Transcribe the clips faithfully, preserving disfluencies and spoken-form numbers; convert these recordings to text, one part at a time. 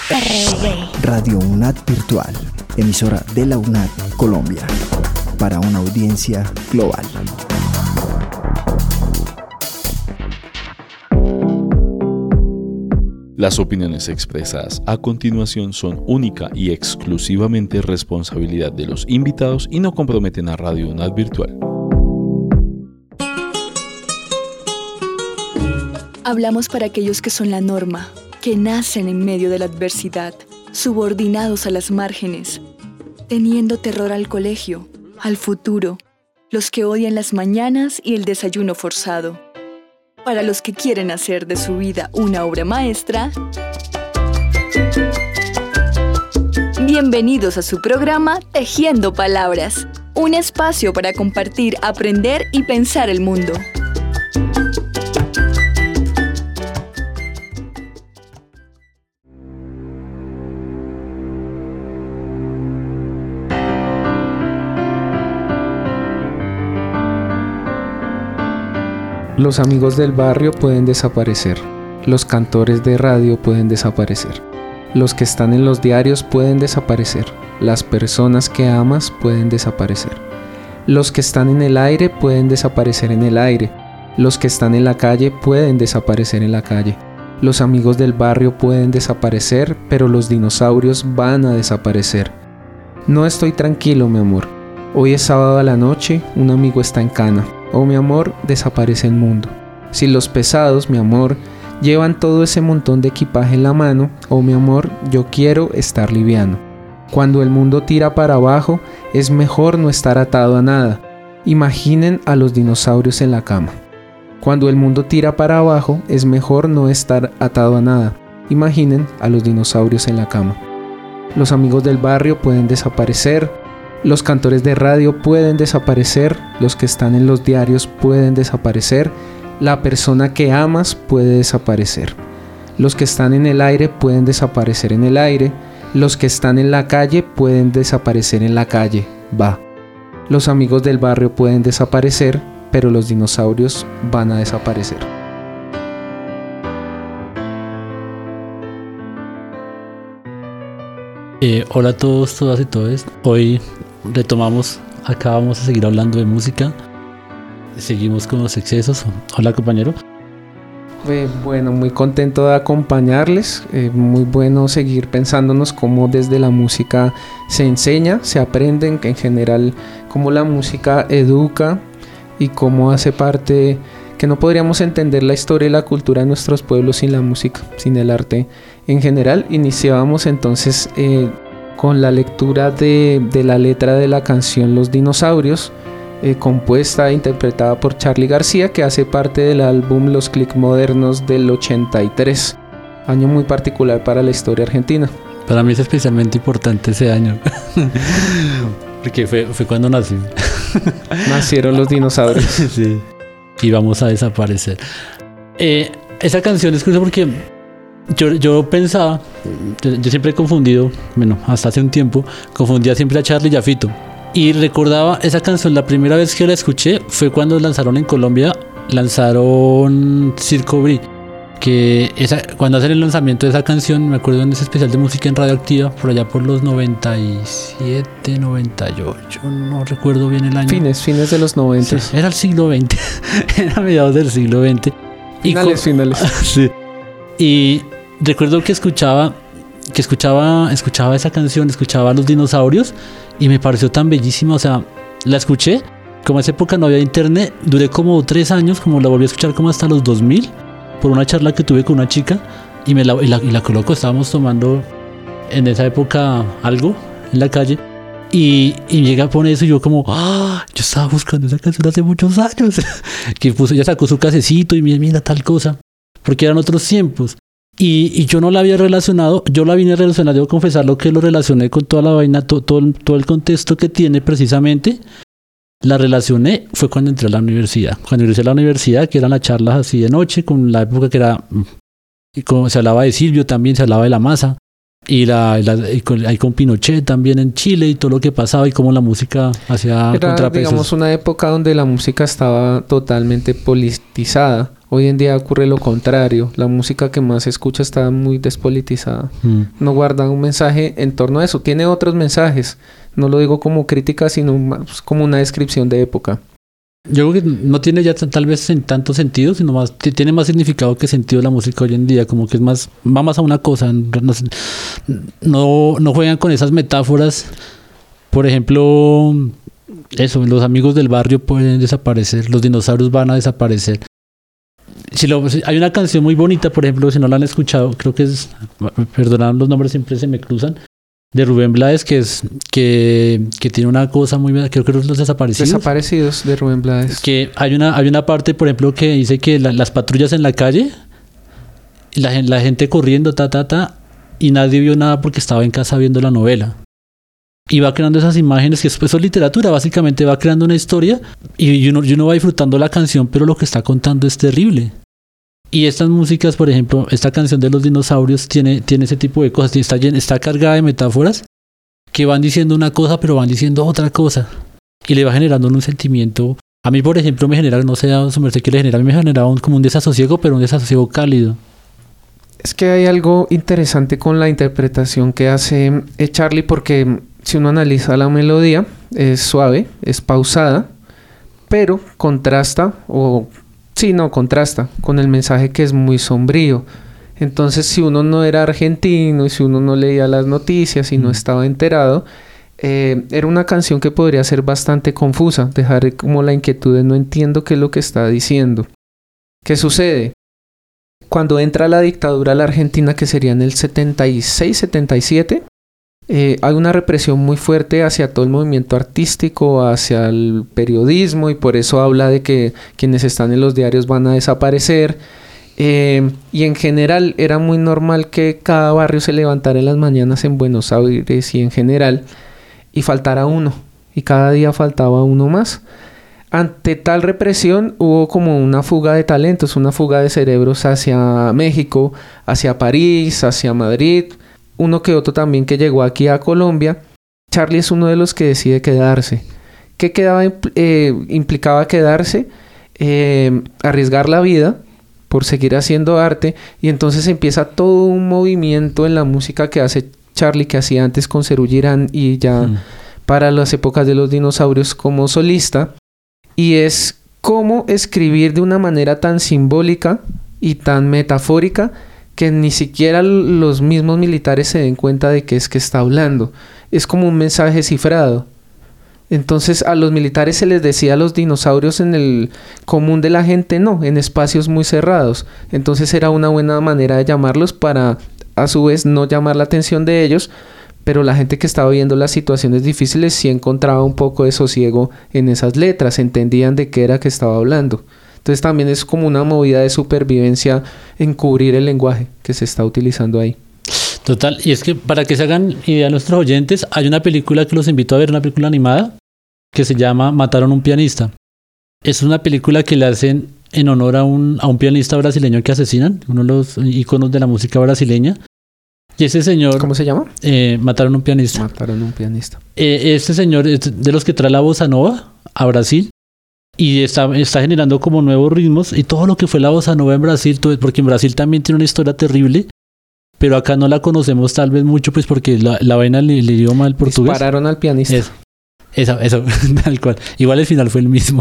R V. Radio UNAD Virtual, emisora de la UNAD Colombia, para una audiencia global. Las opiniones expresadas a continuación son única y exclusivamente responsabilidad de los invitados y no comprometen a Radio UNAD Virtual. Hablamos para aquellos que son la norma, que nacen en medio de la adversidad, subordinados a las márgenes, teniendo terror al colegio, al futuro, los que odian las mañanas y el desayuno forzado. Para los que quieren hacer de su vida una obra maestra, bienvenidos a su programa Tejiendo Palabras, un espacio para compartir, aprender y pensar el mundo. Los amigos del barrio pueden desaparecer, los cantores de radio pueden desaparecer, los que están en los diarios pueden desaparecer, las personas que amas pueden desaparecer, los que están en el aire pueden desaparecer en el aire, los que están en la calle pueden desaparecer en la calle, los amigos del barrio pueden desaparecer, pero los dinosaurios van a desaparecer. No estoy tranquilo, mi amor. Hoy es sábado a la noche, un amigo está en cana. Oh, mi amor, desaparece el mundo. Si los pesados, mi amor, llevan todo ese montón de equipaje en la mano, oh, mi amor, yo quiero estar liviano. Cuando el mundo tira para abajo, es mejor no estar atado a nada. Imaginen a los dinosaurios en la cama. Cuando el mundo tira para abajo, es mejor no estar atado a nada. Imaginen a los dinosaurios en la cama. Los amigos del barrio pueden desaparecer. Los cantores de radio pueden desaparecer, los que están en los diarios pueden desaparecer, la persona que amas puede desaparecer. Los que están en el aire pueden desaparecer en el aire, los que están en la calle pueden desaparecer en la calle, va. Los amigos del barrio pueden desaparecer, pero los dinosaurios van a desaparecer. Eh, hola a todos, todas y todos. Hoy retomamos, acá vamos a seguir hablando de música. Seguimos con los excesos. Hola, compañero. Eh, bueno, muy contento de acompañarles. Eh, muy bueno seguir pensándonos cómo desde la música se enseña, se aprende, que en general cómo la música educa y cómo hace parte, que no podríamos entender la historia y la cultura de nuestros pueblos sin la música, sin el arte en general. Iniciábamos entonces eh, con la lectura de, de la letra de la canción Los Dinosaurios, eh, compuesta e interpretada por Charly García, que hace parte del álbum Los Clics Modernos del ochenta y tres, año muy particular para la historia argentina. Para mí es especialmente importante ese año, porque fue, fue cuando nací. Nacieron los dinosaurios. Sí. Y vamos a desaparecer. Eh, esa canción es curiosa porque yo, yo pensaba, yo, yo siempre he confundido, bueno, hasta hace un tiempo, confundía siempre a Charly y a Fito. Y recordaba esa canción, la primera vez que la escuché fue cuando lanzaron en Colombia, lanzaron Circo Brie. Que esa, cuando hacen el lanzamiento de esa canción, me acuerdo en ese especial de música en Radioactiva, por allá por los noventa y siete, noventa y ocho, no recuerdo bien el año. Fines, fines de los noventa. Sí, era el siglo veinte, era mediados del siglo veinte. Finales, y finales. Sí. Y recuerdo que escuchaba, que escuchaba, escuchaba esa canción, escuchaba a los dinosaurios y me pareció tan bellísima, o sea, la escuché, como en esa época no había internet, duré como tres años, como la volví a escuchar como hasta los dos mil. Por una charla que tuve con una chica y, me la, y, la, y la coloco, estábamos tomando en esa época algo en la calle y, y llega a poner eso y yo como, ah, yo estaba buscando esa canción hace muchos años. Que puso, ella sacó su casecito y mira, mira tal cosa, porque eran otros tiempos y, y yo no la había relacionado, yo la vine a relacionar, debo confesarlo que lo relacioné con toda la vaina, to, todo, todo el contexto que tiene precisamente. La relacioné fue cuando entré a la universidad. Cuando ingresé a la universidad, que eran las charlas así de noche, con la época que era, y como se hablaba de Silvio también, se hablaba de la masa, y, la, la, y con, ahí con Pinochet también en Chile, y todo lo que pasaba, y cómo la música hacía era, contrapesos. Digamos, una época donde la música estaba totalmente politizada. Hoy en día ocurre lo contrario. La música que más se escucha está muy despolitizada. Mm. No guarda un mensaje en torno a eso. Tiene otros mensajes. No lo digo como crítica, sino más como una descripción de época. Yo creo que no tiene ya t- tal vez en tanto sentido, sino más t- tiene más significado que sentido la música hoy en día. Como que es más, va más a una cosa. No, no, no juegan con esas metáforas. Por ejemplo, eso, los amigos del barrio pueden desaparecer, los dinosaurios van a desaparecer. Si lo, si hay una canción muy bonita, por ejemplo, si no la han escuchado, creo que es, perdonad, los nombres siempre se me cruzan, de Rubén Blades, que es que, que tiene una cosa muy buena, creo que es Los Desaparecidos. Desaparecidos de Rubén Blades. Que hay una, hay una parte, por ejemplo, que dice que la, las patrullas en la calle, la, la gente corriendo, ta, ta, ta, y nadie vio nada porque estaba en casa viendo la novela. Y va creando esas imágenes, que eso es literatura, básicamente va creando una historia y uno, y uno va disfrutando la canción, pero lo que está contando es terrible. Y estas músicas, por ejemplo, esta canción de los dinosaurios tiene, tiene ese tipo de cosas, está, está cargada de metáforas que van diciendo una cosa, pero van diciendo otra cosa. Y le va generando un sentimiento. A mí, por ejemplo, me genera, no sé a su merced qué le genera, a mí me genera un, como un desasosiego, pero un desasosiego cálido. Es que hay algo interesante con la interpretación que hace eh, Charlie, porque si uno analiza la melodía, es suave, es pausada, pero contrasta, o sí, no, contrasta con el mensaje que es muy sombrío. Entonces, si uno no era argentino y si uno no leía las noticias y no estaba enterado, eh, era una canción que podría ser bastante confusa, dejar como la inquietud de no entiendo qué es lo que está diciendo. ¿Qué sucede? Cuando entra la dictadura a la Argentina, que sería en el setenta y seis, setenta y siete, eh, hay una represión muy fuerte hacia todo el movimiento artístico, hacia el periodismo, y por eso habla de que quienes están en los diarios van a desaparecer. Eh, y en general era muy normal que cada barrio se levantara en las mañanas en Buenos Aires y en general, y faltara uno, y cada día faltaba uno más. Ante tal represión hubo como una fuga de talentos, una fuga de cerebros hacia México, hacia París, hacia Madrid, uno que otro también que llegó aquí a Colombia. Charlie es uno de los que decide quedarse. ¿Qué quedaba, eh, implicaba quedarse? Eh, arriesgar la vida por seguir haciendo arte, y entonces empieza todo un movimiento en la música que hace Charlie, que hacía antes con Serú Girán y ya mm. para las épocas de los dinosaurios como solista. Y es cómo escribir de una manera tan simbólica y tan metafórica que ni siquiera los mismos militares se den cuenta de qué es que está hablando. Es como un mensaje cifrado. Entonces a los militares se les decía a los dinosaurios en el común de la gente, no, en espacios muy cerrados. Entonces era una buena manera de llamarlos para a su vez no llamar la atención de ellos, pero la gente que estaba viendo las situaciones difíciles sí encontraba un poco de sosiego en esas letras, entendían de qué era que estaba hablando. Entonces también es como una movida de supervivencia en cubrir el lenguaje que se está utilizando ahí. Total, y es que para que se hagan idea nuestros oyentes, hay una película que los invito a ver, una película animada, que se llama Mataron a un pianista. Es una película que le hacen en honor a un, a un pianista brasileño que asesinan, uno de los íconos de la música brasileña. Y ese señor... ¿Cómo se llama? Eh, Mataron a un pianista. Mataron a un pianista. Eh, este señor es de los que trae la bossa nova a Brasil y está, está generando como nuevos ritmos y todo lo que fue la bossa nova en Brasil, todo, porque en Brasil también tiene una historia terrible, pero acá no la conocemos tal vez mucho, pues porque la, la vaina el, el idioma del portugués... Dispararon al pianista. Eso, eso, eso tal cual. Igual el final fue el mismo.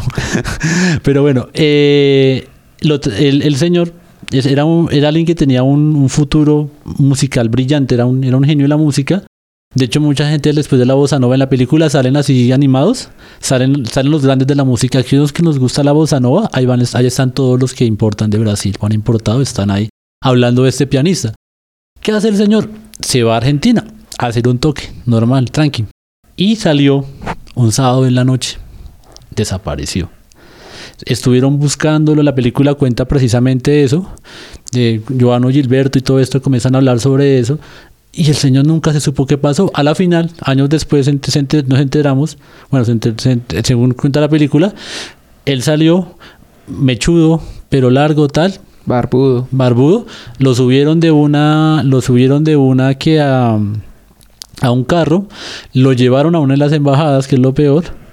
Pero bueno, eh, lo, el, el señor... Era, un, era alguien que tenía un, un futuro musical brillante, era un, era un genio de la música. De hecho, mucha gente después de la bossa nova en la película salen así animados, salen, salen los grandes de la música. Aquí los que nos gusta la bossa nova, ahí, van, ahí están todos los que importan de Brasil, van importados, están ahí hablando de este pianista. ¿Qué hace el señor? Se va a Argentina a hacer un toque, normal, tranqui. Y salió un sábado en la noche, desapareció. Estuvieron buscándolo, la película cuenta precisamente eso, de Joano Gilberto y todo esto, comienzan a hablar sobre eso, y el señor nunca se supo qué pasó. A la final, años después ent- se ent- nos enteramos, bueno, se ent- se ent- según cuenta la película, él salió mechudo, pero largo, tal, barbudo, barbudo, lo subieron de una, lo subieron de una que a, a un carro, lo llevaron a una de las embajadas, que es lo peor,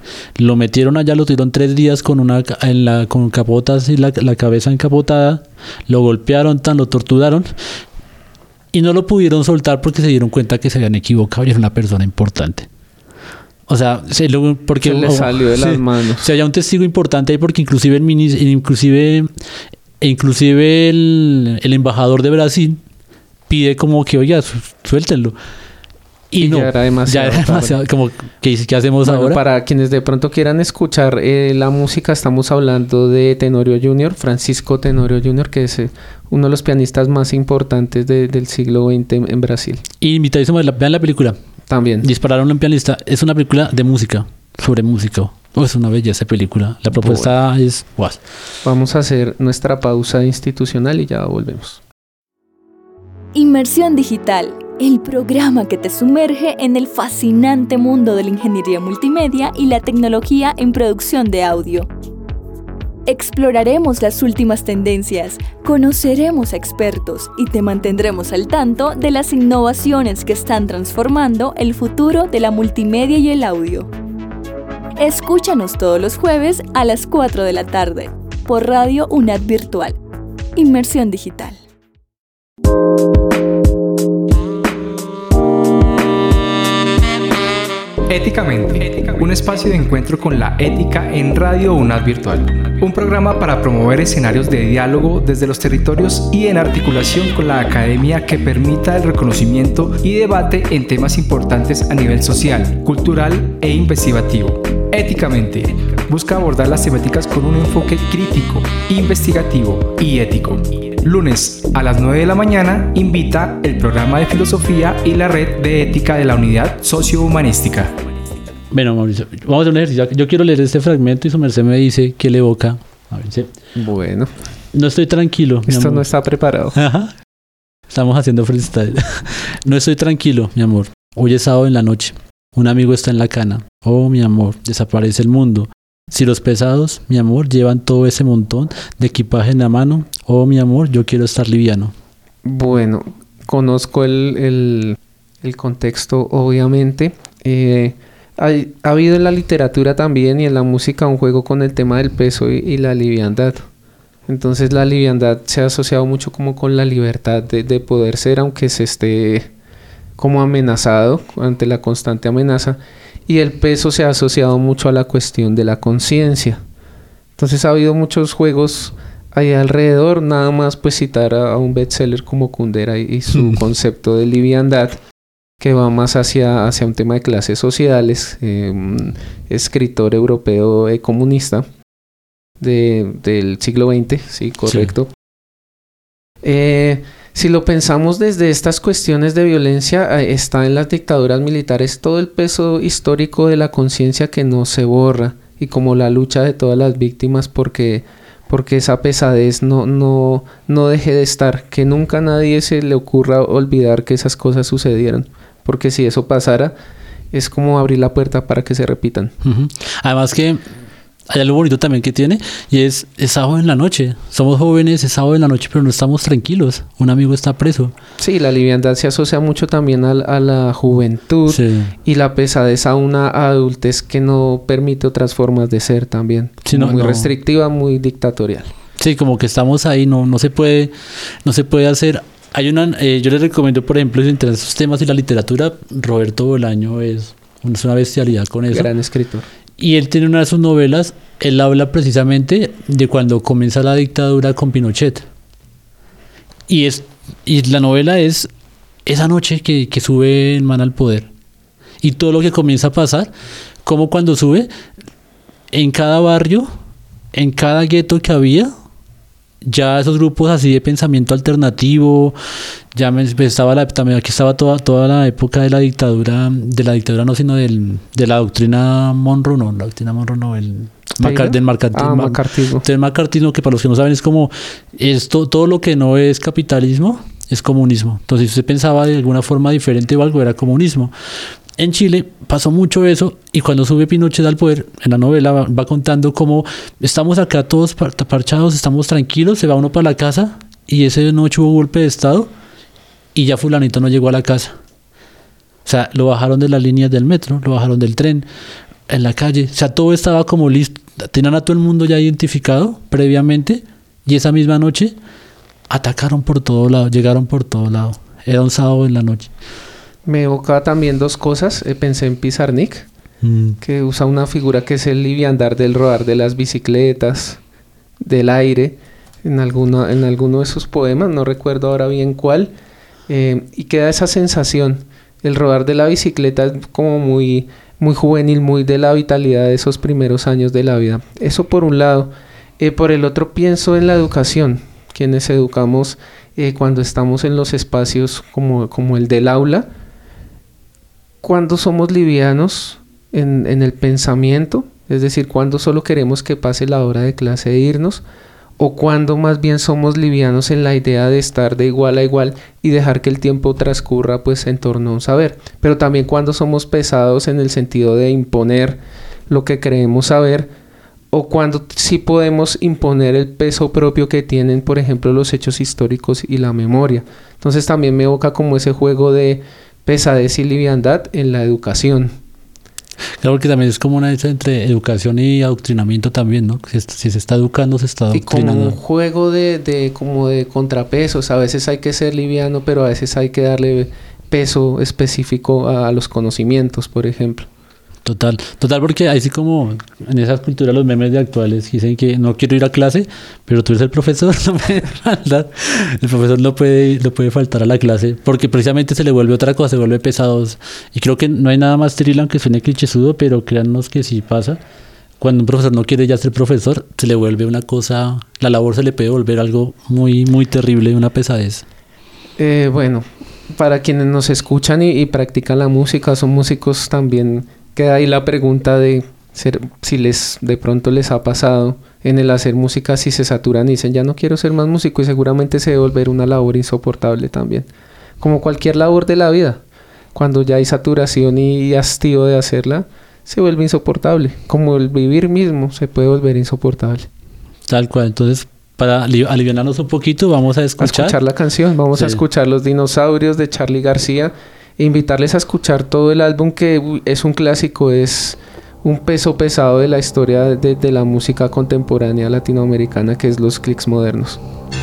Lo metieron allá, lo tuvieron tres días con una en la con capotas y la, la cabeza encapotada, lo golpearon, tan lo torturaron y no lo pudieron soltar porque se dieron cuenta que se habían equivocado y era una persona importante. O sea, se, lo, porque se le salió de las manos. Se había un testigo importante ahí porque inclusive el mini, inclusive inclusive el, el embajador de Brasil pide como que, oiga, suéltenlo. Y, y no, ya era demasiado. Ya era demasiado como, ¿qué, ¿qué hacemos bueno, ahora? Para quienes de pronto quieran escuchar eh, la música, estamos hablando de Tenorio junior, Francisco Tenorio junior, que es eh, uno de los pianistas más importantes de, del siglo veinte en, en Brasil. Y invitadísimo, vean la película. También. Dispararon a un pianista. Es una película de música, sobre música. Oh, es una belleza película. La propuesta bueno. es... Wow. Vamos a hacer nuestra pausa institucional y ya volvemos. Inmersión Digital, el programa que te sumerge en el fascinante mundo de la ingeniería multimedia y la tecnología en producción de audio. Exploraremos las últimas tendencias, conoceremos a expertos y te mantendremos al tanto de las innovaciones que están transformando el futuro de la multimedia y el audio. Escúchanos todos los jueves a las cuatro de la tarde por Radio UNAD Virtual. Inmersión Digital. Éticamente, un espacio de encuentro con la ética en Radio UNAD Virtual. Un programa para promover escenarios de diálogo desde los territorios y en articulación con la academia que permita el reconocimiento y debate en temas importantes a nivel social, cultural e investigativo. Éticamente, busca abordar las temáticas con un enfoque crítico, investigativo y ético. Lunes a las nueve de la mañana invita el programa de filosofía y la red de ética de la unidad sociohumanística. Bueno, Mauricio, vamos a hacer un ejercicio. Yo quiero leer este fragmento y su merced me dice qué le evoca. A ver, ¿sí? Bueno. No estoy tranquilo. Esto no está preparado. Ajá. Estamos haciendo freestyle. No estoy tranquilo, mi amor. Hoy es sábado en la noche. Un amigo está en la cana. Oh, mi amor, desaparece el mundo. Si los pesados, mi amor, llevan todo ese montón de equipaje en la mano, oh, mi amor, yo quiero estar liviano. Bueno, conozco el, el, el contexto, obviamente. Eh, hay, ha habido en la literatura también y en la música un juego con el tema del peso y, y la liviandad. Entonces la liviandad se ha asociado mucho como con la libertad de, de poder ser, aunque se esté como amenazado ante la constante amenaza. Y el peso se ha asociado mucho a la cuestión de la conciencia. Entonces ha habido muchos juegos ahí alrededor, nada más pues citar a, a un bestseller como Kundera y, y su mm. concepto de liviandad, que va más hacia, hacia un tema de clases sociales, eh, un escritor europeo eh, comunista de, del siglo veinte, sí, correcto. Sí. Eh, Si lo pensamos desde estas cuestiones de violencia, eh, está en las dictaduras militares todo el peso histórico de la conciencia que no se borra, y como la lucha de todas las víctimas porque, porque esa pesadez no, no, no deje de estar, que nunca a nadie se le ocurra olvidar que esas cosas sucedieron, porque si eso pasara es como abrir la puerta para que se repitan. Uh-huh. Además que hay algo bonito también que tiene, y es, es sábado en la noche. Somos jóvenes, es sábado en la noche, pero no estamos tranquilos. Un amigo está preso. Sí, la liviandad se asocia mucho también a, a la juventud, sí. Y la pesadez a una adultez que no permite otras formas de ser también. Sí, no, muy no. restrictiva, muy dictatorial. Sí, como que estamos ahí, no, no se puede, no se puede hacer. Hay una, eh, yo les recomiendo, por ejemplo, si entre esos temas y la literatura, Roberto Bolaño es, es una bestialidad con eso. Gran escritor. Y él tiene una de sus novelas, él habla precisamente de cuando comienza la dictadura con Pinochet. Y es y la novela es esa noche que, que sube el man al poder. Y todo lo que comienza a pasar, como cuando sube, en cada barrio, en cada gueto que había, ya esos grupos así de pensamiento alternativo, ya me, estaba la, también aquí estaba toda, toda la época de la dictadura, de la dictadura no, sino del, de la doctrina Monroe, no, la doctrina Monroe no, el Macar, del macartismo. Ah, macartismo. Del macartismo, que para los que no saben es como, esto, todo lo que no es capitalismo es comunismo. Entonces si usted pensaba de alguna forma diferente o algo, era comunismo. En Chile pasó mucho eso, y cuando sube Pinochet al poder, en la novela va, va contando cómo estamos acá todos parchados, estamos tranquilos, se va uno para la casa y ese noche hubo golpe de estado y ya fulanito no llegó a la casa. O sea, lo bajaron de las líneas del metro, lo bajaron del tren, en la calle. O sea, todo estaba como listo. Tenían a todo el mundo ya identificado previamente y esa misma noche atacaron por todo lado, llegaron por todo lado. Era un sábado en la noche. Me evoca también dos cosas. Eh, pensé en Pizarnik, mm. que usa una figura que es el liviandar del rodar de las bicicletas, del aire, en, alguna, en alguno de sus poemas, no recuerdo ahora bien cuál, eh, y queda esa sensación. El rodar de la bicicleta es como muy, muy juvenil, muy de la vitalidad de esos primeros años de la vida. Eso por un lado. Eh, por el otro pienso en la educación, quienes educamos eh, cuando estamos en los espacios como, como el del aula, cuando somos livianos en, en el pensamiento, es decir, cuando solo queremos que pase la hora de clase e irnos, o cuando más bien somos livianos en la idea de estar de igual a igual y dejar que el tiempo transcurra pues en torno a un saber, pero también cuando somos pesados en el sentido de imponer lo que creemos saber, o cuando sí podemos imponer el peso propio que tienen, por ejemplo, los hechos históricos y la memoria. Entonces también me evoca como ese juego de pesadez y liviandad en la educación. Claro que también es como una diferencia entre educación y adoctrinamiento también, ¿no? Si, si se está educando, se está adoctrinando. Y como un juego de, de, como de contrapesos. A veces hay que ser liviano, pero a veces hay que darle peso específico a, a los conocimientos, por ejemplo. Total, total, porque así como en esas culturas los memes de actuales dicen que no quiero ir a clase, pero tú eres el profesor, no puede faltar. El profesor no puede, no puede faltar a la clase, porque precisamente se le vuelve otra cosa, se vuelve pesados. Y creo que no hay nada más triste, aunque suene clichésudo, pero créannos que sí pasa. Cuando un profesor no quiere ya ser profesor, se le vuelve una cosa, la labor se le puede volver algo muy, muy terrible, una pesadez. Eh, bueno, para quienes nos escuchan y, y practican la música, son músicos también. Queda ahí la pregunta de ser, si les de pronto les ha pasado en el hacer música, si se saturan y dicen ya no quiero ser más músico, y seguramente se debe volver una labor insoportable también. Como cualquier labor de la vida, cuando ya hay saturación y hastío de hacerla, se vuelve insoportable. Como el vivir mismo se puede volver insoportable. Tal cual. Entonces, para aliviarnos un poquito, vamos a escuchar. A escuchar la canción, vamos sí. a escuchar Los Dinosaurios de Charly García. E invitarles a escuchar todo el álbum, que uy, es un clásico, es un peso pesado de la historia de, de la música contemporánea latinoamericana, que es Los Clics Modernos.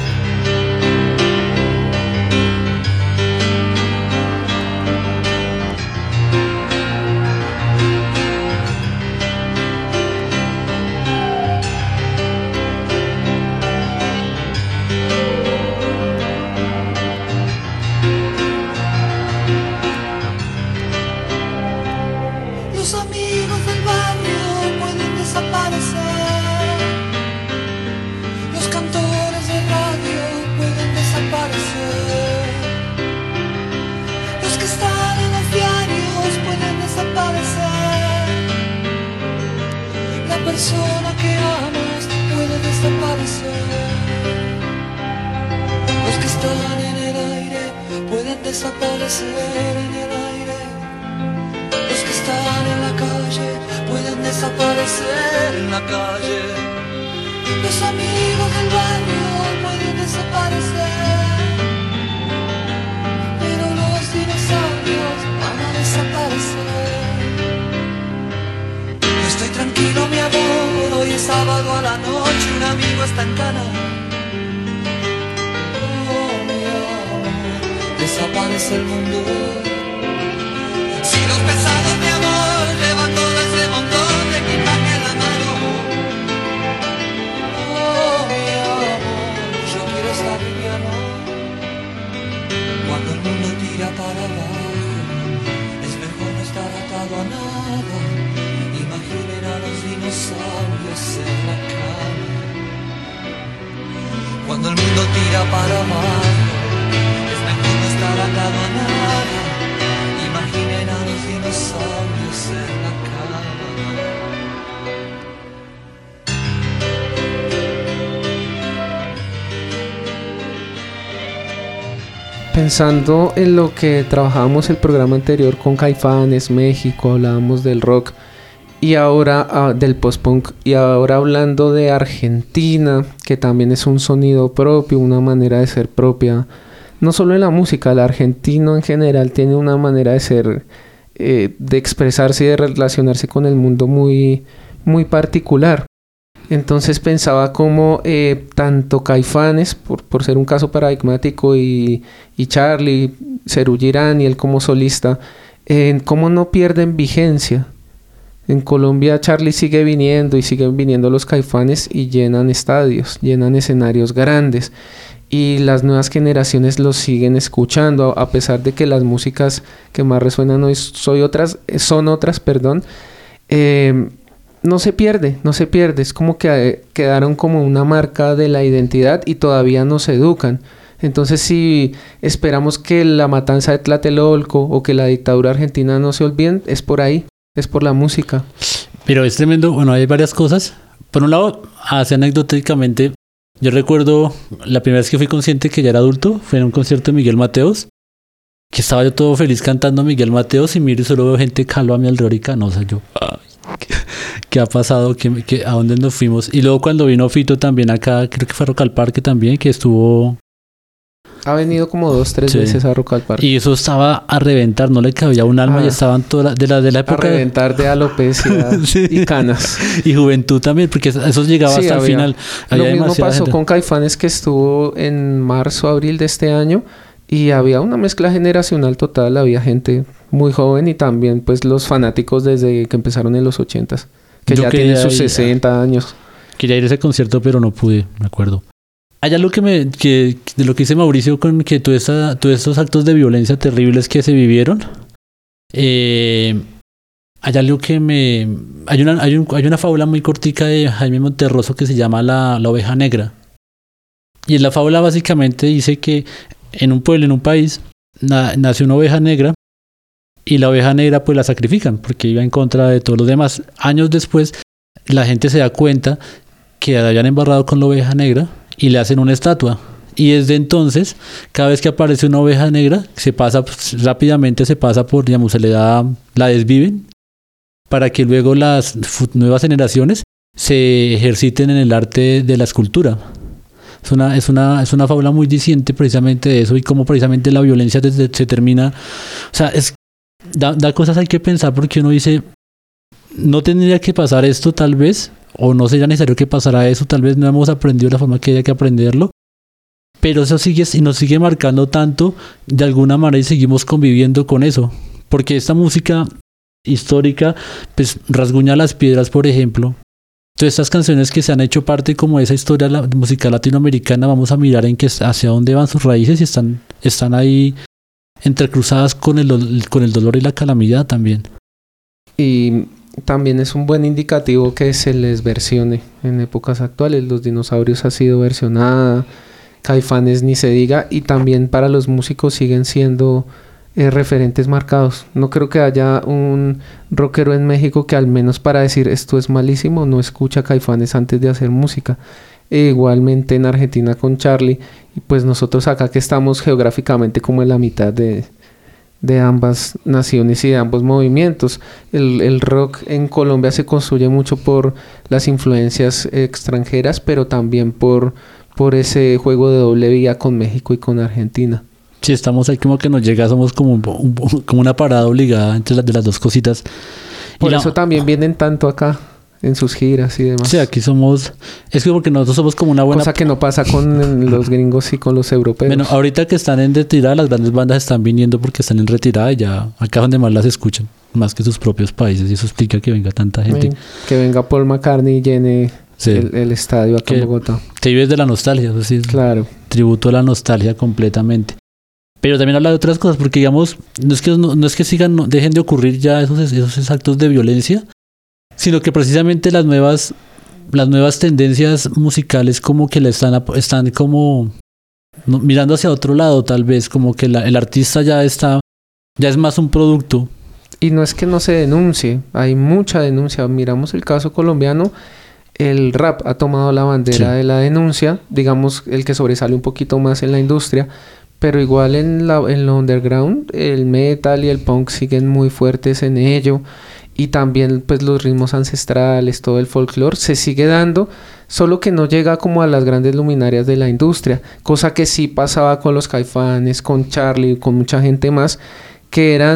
Pensando en lo que trabajábamos el programa anterior con Caifanes, México, hablábamos del rock y ahora uh, del post-punk, y ahora hablando de Argentina, que también es un sonido propio, una manera de ser propia, no solo en la música, el argentino en general tiene una manera de ser eh, de expresarse y de relacionarse con el mundo muy, muy particular. Entonces pensaba cómo eh, tanto Caifanes, por, por ser un caso paradigmático, y, y Charly, Serú Girán y él como solista, eh, cómo no pierden vigencia. En Colombia Charly sigue viniendo y siguen viniendo los Caifanes y llenan estadios, llenan escenarios grandes. Y las nuevas generaciones los siguen escuchando, a pesar de que las músicas que más resuenan hoy soy otras, son otras, perdón. Eh, no se pierde, no se pierde. Es como que eh, quedaron como una marca de la identidad y todavía nos educan. Entonces, si esperamos que la matanza de Tlatelolco o que la dictadura argentina no se olviden, es por ahí, es por la música. Pero es tremendo. Bueno, hay varias cosas. Por un lado, así anecdóticamente, yo recuerdo la primera vez que fui consciente que ya era adulto, fue en un concierto de Miguel Mateos, que estaba yo todo feliz cantando Miguel Mateos y miro y solo veo gente calva a mi alrededor y canosa. Yo, ay, ¿qué, qué ha pasado? ¿Qué, qué, ¿A dónde nos fuimos? Y luego cuando vino Fito también acá, creo que fue a Rock al Parque también, que estuvo... Ha venido como dos, tres sí. veces a Rock al Parque. Y eso estaba a reventar, no le cabía un alma, ah. y estaban todas de la, de la época... A reventar de alopecia sí. y canas. Y juventud también, porque eso llegaba sí, hasta había. el final. Había Lo mismo pasó gente. con Caifanes, que estuvo en marzo, abril de este año, y había una mezcla generacional total, había gente muy joven y también pues los fanáticos desde que empezaron en los ochentas, que Yo ya tienen sus sesenta años. Quería ir a ese concierto, pero no pude, me acuerdo. Hay algo que me, que, de lo que dice Mauricio, con que todos estos actos de violencia terribles que se vivieron, eh, hay algo que me... Hay una, hay, un, hay una fábula muy cortica de Jaime Monterroso que se llama La, la oveja negra. Y en la fábula básicamente dice que en un pueblo, en un país, na, nace una oveja negra y la oveja negra pues la sacrifican porque iba en contra de todos los demás. Años después la gente se da cuenta que la habían embarrado con la oveja negra y le hacen una estatua. Y desde entonces, cada vez que aparece una oveja negra, se pasa pues, rápidamente se pasa por, digamos, se le da, la desviven para que luego las nuevas generaciones se ejerciten en el arte de la escultura. Es una, es una, es una fábula muy diciente precisamente de eso y cómo precisamente la violencia desde, se termina. O sea, es, da, da cosas hay que pensar porque uno dice, no tendría que pasar esto tal vez, o no sería necesario que pasara eso, tal vez no hemos aprendido de la forma que haya que aprenderlo, pero eso sigue y nos sigue marcando tanto de alguna manera y seguimos conviviendo con eso, porque esta música histórica pues rasguña las piedras, por ejemplo. Entonces estas canciones que se han hecho parte como de esa historia la, musical latinoamericana, vamos a mirar en que hacia dónde van sus raíces y están, están ahí entrecruzadas con el, con el dolor y la calamidad también. Y también es un buen indicativo que se les versione en épocas actuales. Los Dinosaurios ha sido versionada, Caifanes ni se diga, y también para los músicos siguen siendo eh, referentes marcados. No creo que haya un rockero en México que al menos para decir esto es malísimo no escucha Caifanes antes de hacer música. E igualmente en Argentina con Charly, y pues nosotros acá que estamos geográficamente como en la mitad de de ambas naciones y de ambos movimientos. El, el rock en Colombia se construye mucho por las influencias extranjeras, pero también por, por ese juego de doble vía con México y con Argentina. Sí, estamos ahí como que nos llega, somos como, un, un, como una parada obligada entre las de las dos cositas. Por y eso la... también vienen tanto acá en sus giras y demás. Sí, aquí somos... Es que porque nosotros somos como una buena... Cosa que no pasa con los gringos y con los europeos. Bueno, ahorita que están en retirada, las grandes bandas están viniendo porque están en retirada y ya acá donde más las escuchan, más que sus propios países. Y eso explica que venga tanta gente. Que venga Paul McCartney y llene sí. el, el estadio acá que, en Bogotá. Que vives de la nostalgia, eso sí. Claro. Tributo a la nostalgia completamente. Pero también habla de otras cosas, porque digamos, no es que, no, no es que sigan, no, dejen de ocurrir ya esos, esos actos de violencia, sino que precisamente las nuevas las nuevas tendencias musicales como que le están están como no, mirando hacia otro lado, tal vez como que la, el artista ya está ya es más un producto. Y no es que no se denuncie, hay mucha denuncia. Miramos el caso colombiano, el rap ha tomado la bandera sí. de la denuncia, digamos el que sobresale un poquito más en la industria, pero igual en la en lo underground el metal y el punk siguen muy fuertes en ello. Y también pues los ritmos ancestrales, todo el folclore se sigue dando, solo que no llega como a las grandes luminarias de la industria, cosa que sí pasaba con los Caifanes, con Charly, con mucha gente más, que eran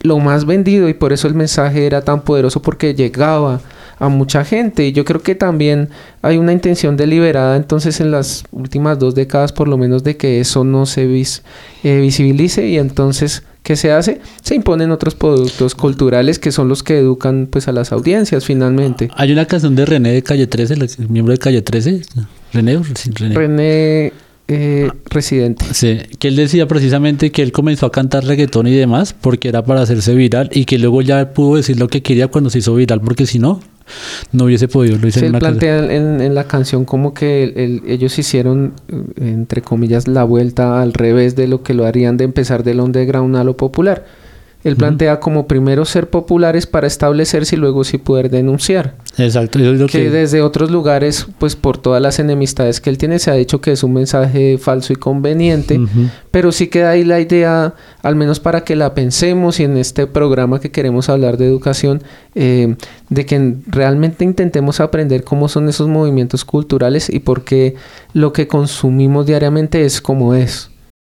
lo más vendido, y por eso el mensaje era tan poderoso, porque llegaba a mucha gente. Y yo creo que también hay una intención deliberada entonces en las últimas dos décadas por lo menos de que eso no se vis, eh, visibilice, y entonces ¿qué se hace? Se imponen otros productos culturales que son los que educan pues a las audiencias finalmente. Hay una canción de René de Calle trece, el miembro de Calle trece, René, sí, René. René eh, Residente. Sí, que él decía precisamente que él comenzó a cantar reggaetón y demás porque era para hacerse viral, y que luego ya pudo decir lo que quería cuando se hizo viral, porque si no, no hubiese podido. Lo hice Se en una plantea en, en la canción como que el, el, ellos hicieron, entre comillas, la vuelta al revés de lo que lo harían de empezar del underground a lo popular. Él uh-huh. plantea como primero ser populares para establecerse y luego sí poder denunciar. Exacto. Eso es lo que, que desde otros lugares, pues por todas las enemistades que él tiene, se ha dicho que es un mensaje falso y conveniente, uh-huh. pero sí queda ahí la idea, al menos para que la pensemos, y en este programa que queremos hablar de educación, eh, de que realmente intentemos aprender cómo son esos movimientos culturales y por qué lo que consumimos diariamente es como es.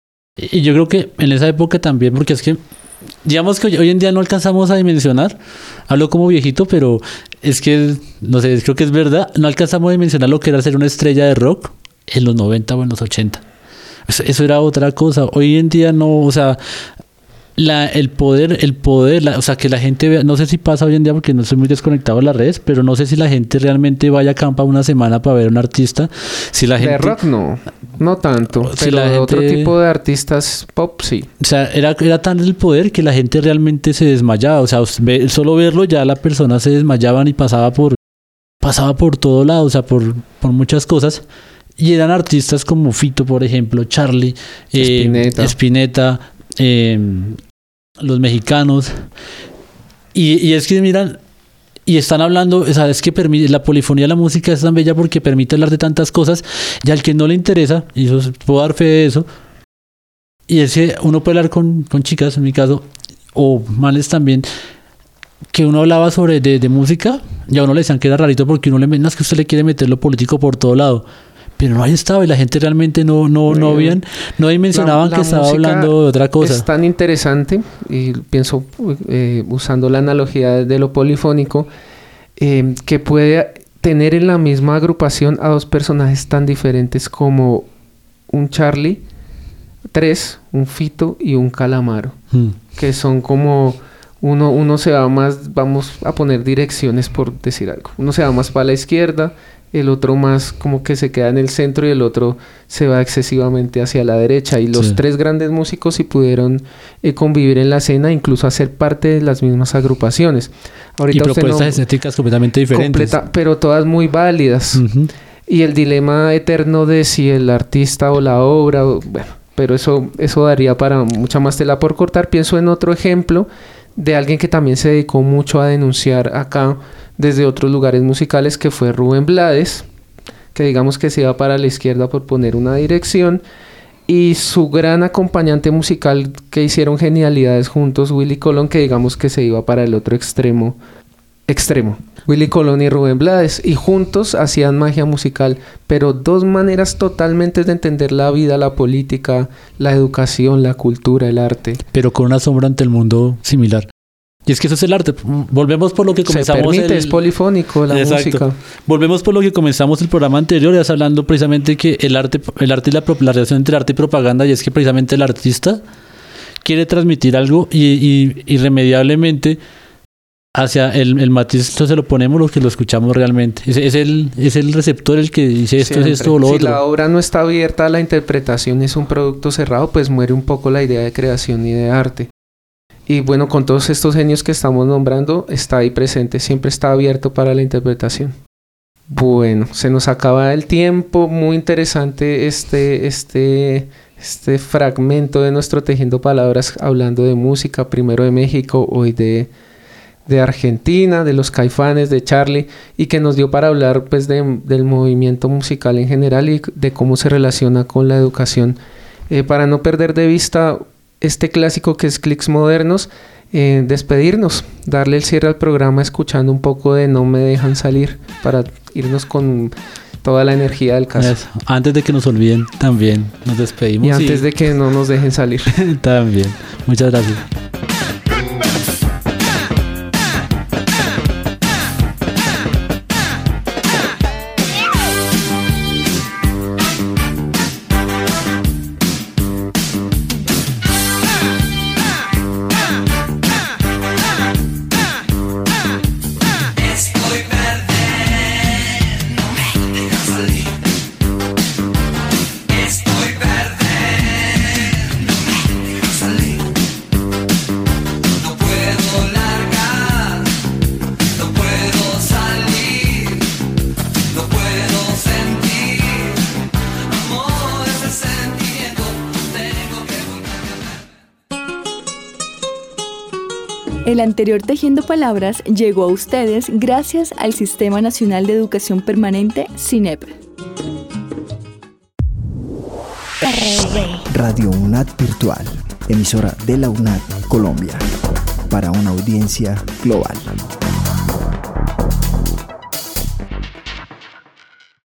Y yo creo que en esa época también, porque es que digamos que hoy, hoy en día no alcanzamos a dimensionar, hablo como viejito, pero es que, no sé, creo que es verdad, no alcanzamos a dimensionar lo que era ser una estrella de rock en los noventa o en los ochenta. Eso, eso era otra cosa. Hoy en día no, o sea, la, el poder, el poder, la, o sea, que la gente vea, no sé si pasa hoy en día porque no estoy muy desconectado de las redes, pero no sé si la gente realmente vaya a campa una semana para ver a un artista. Si la gente, de rock no, no tanto, si pero la de gente, otro tipo de artistas pop sí. O sea, era, era tan el poder que la gente realmente se desmayaba, o sea, solo verlo ya la persona se desmayaban y pasaba por, pasaba por todo lado, o sea, por, por muchas cosas. Y eran artistas como Fito, por ejemplo, Charlie, eh, Spinetta, Spinetta eh, los mexicanos, y, y es que miran y están hablando, o sea, es que permite, la polifonía de la música es tan bella porque permite hablar de tantas cosas, y al que no le interesa, y yo puedo dar fe de eso, y es que uno puede hablar con, con chicas, en mi caso, o males también, que uno hablaba sobre de, de música, y a uno le decían que era rarito porque uno le no, es que usted le quiere meter lo político por todo lado. Pero no ahí estaba, y la gente realmente no no no habían, no dimensionaban que estaba hablando de otra cosa. Es tan interesante, y pienso eh, usando la analogía de lo polifónico, eh, que puede tener en la misma agrupación a dos personajes tan diferentes como un Charlie, tres, un Fito y un Calamaro, hmm. que son como uno uno se va más, vamos a poner direcciones por decir algo, uno se va más para la izquierda, el otro más como que se queda en el centro, y el otro se va excesivamente hacia la derecha, y los sí. tres grandes músicos sí pudieron eh, convivir en la escena, incluso hacer parte de las mismas agrupaciones. Ahorita y propuestas no, estéticas completamente diferentes. Completa, pero todas muy válidas. Uh-huh. Y el dilema eterno de si el artista o la obra, bueno, pero eso, eso daría para mucha más tela por cortar. Pienso en otro ejemplo de alguien que también se dedicó mucho a denunciar acá desde otros lugares musicales, que fue Rubén Blades, que digamos que se iba para la izquierda por poner una dirección, y su gran acompañante musical que hicieron genialidades juntos, Willy Colón, que digamos que se iba para el otro extremo, extremo, Willy Colón y Rubén Blades, y juntos hacían magia musical, pero dos maneras totalmente de entender la vida, la política, la educación, la cultura, el arte. Pero con una sombra ante el mundo similar. Y es que eso es el arte. Volvemos por lo que comenzamos. Se permite, el... es polifónico la Exacto. música. Volvemos por lo que comenzamos el programa anterior, ya hablando precisamente que el arte, el arte y la, la relación entre arte y propaganda, y es que precisamente el artista quiere transmitir algo y, y irremediablemente hacia el, el matiz, entonces lo ponemos lo que lo escuchamos realmente. Es, es, el, es el receptor el que dice esto, Siempre. es esto o lo si otro. Si la obra no está abierta a la interpretación, es un producto cerrado, pues muere un poco la idea de creación y de arte. Y bueno, con todos estos genios que estamos nombrando, está ahí presente, siempre está abierto para la interpretación. Bueno, se nos acaba el tiempo, muy interesante este, este, este fragmento de nuestro Tejiendo Palabras, hablando de música, primero de México, hoy de, de Argentina, de los Caifanes, de Charlie, y que nos dio para hablar pues de, del movimiento musical en general y de cómo se relaciona con la educación. Eh, para no perder de vista este clásico que es Clics Modernos, eh, despedirnos, darle el cierre al programa escuchando un poco de No Me Dejan Salir, para irnos con toda la energía del caso. Eso. Antes de que nos olviden, también nos despedimos. Y antes y... de que no nos dejen salir. También. Muchas gracias. El anterior Tejiendo Palabras llegó a ustedes gracias al Sistema Nacional de Educación Permanente, SINEP. Radio UNAD Virtual, emisora de la UNAD Colombia, para una audiencia global.